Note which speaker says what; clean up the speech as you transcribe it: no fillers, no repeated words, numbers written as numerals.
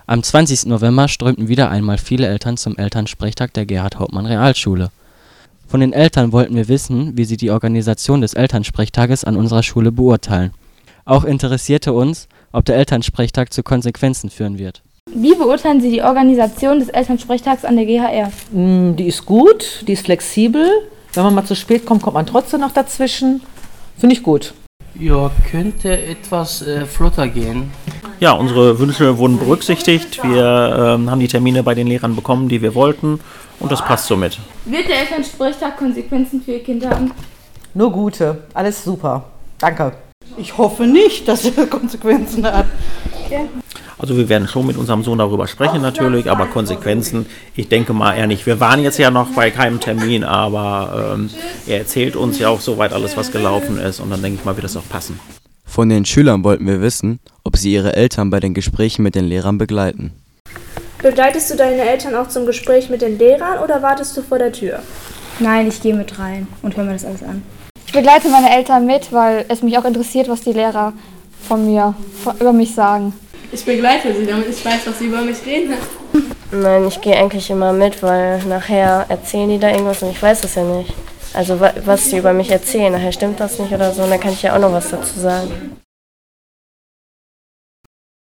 Speaker 1: Am 20. November strömten wieder einmal viele Eltern zum Elternsprechtag der Gerhard-Hauptmann-Realschule. Von den Eltern wollten wir wissen, wie sie die Organisation des Elternsprechtages an unserer Schule beurteilen. Auch interessierte uns, ob der Elternsprechtag zu Konsequenzen führen wird.
Speaker 2: Wie beurteilen Sie die Organisation des Elternsprechtags an der GHR?
Speaker 3: Die ist gut, die ist flexibel. Wenn man mal zu spät kommt, kommt man trotzdem noch dazwischen. Finde ich gut.
Speaker 4: Ja, könnte etwas flotter gehen.
Speaker 5: Ja, unsere Wünsche wurden berücksichtigt. Wir haben die Termine bei den Lehrern bekommen, die wir wollten. Und das passt somit.
Speaker 2: Wird der Elternsprechtag Konsequenzen für Ihr Kind haben?
Speaker 3: Nur gute, alles super. Danke.
Speaker 6: Ich hoffe nicht, dass er Konsequenzen hat.
Speaker 2: Ja.
Speaker 5: Also wir werden schon mit unserem Sohn darüber sprechen natürlich, aber Konsequenzen, ich denke mal eher nicht. Wir waren jetzt ja noch bei keinem Termin, aber er erzählt uns ja auch soweit alles, was gelaufen ist. Und dann denke ich mal, wird das auch passen.
Speaker 7: Von den Schülern wollten wir wissen, ob sie ihre Eltern bei den Gesprächen mit den Lehrern begleiten.
Speaker 8: Begleitest du deine Eltern auch zum Gespräch mit den Lehrern oder wartest du vor der Tür?
Speaker 2: Nein, ich gehe mit rein und höre mir das alles an. Ich begleite meine Eltern mit, weil es mich auch interessiert, was die Lehrer über mich sagen.
Speaker 9: Ich begleite sie, damit ich weiß, was sie über mich reden.
Speaker 10: Nein, ich gehe eigentlich immer mit, weil nachher erzählen die da irgendwas und ich weiß es ja nicht. Also was die über mich erzählen, nachher stimmt das nicht oder so, und dann kann ich ja auch noch was dazu sagen.